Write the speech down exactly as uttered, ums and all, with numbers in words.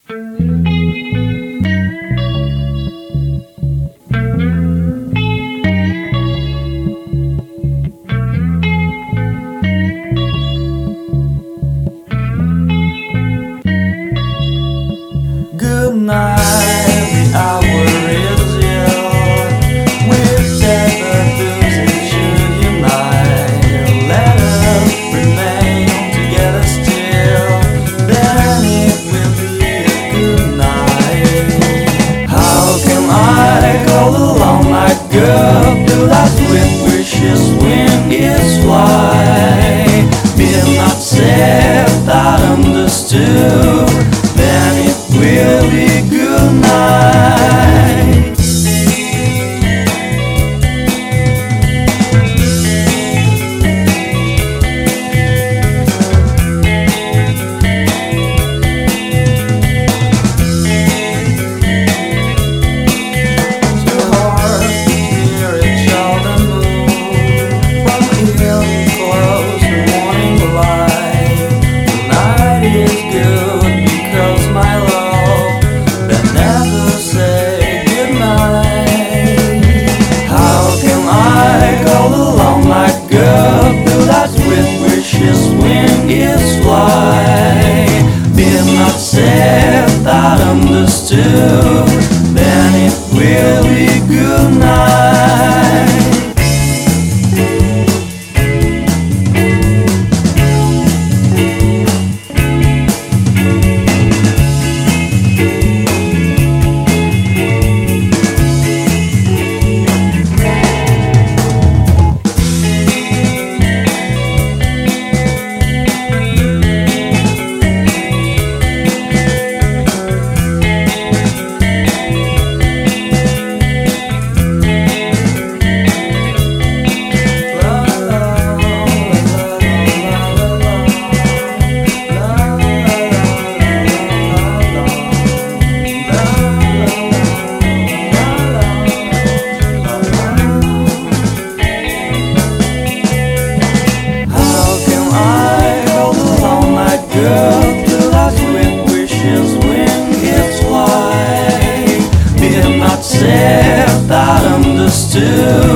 Good night, the hour is young. We're tethered, losing should unite. Let us remain together still, then it will be a good night. How can I call the long night girl to last with wishes when it's fly? Being not said, not understood, then it will be good night. Two hearts near each other move, from evening close to morning light. The night is good because my love, that never say goodnight. How can I call the long night girl to last with wishes when it's fly? Being not said, not understood, then it will be good night. Girl, to last with wishes when it's fly. Being not said, not understood.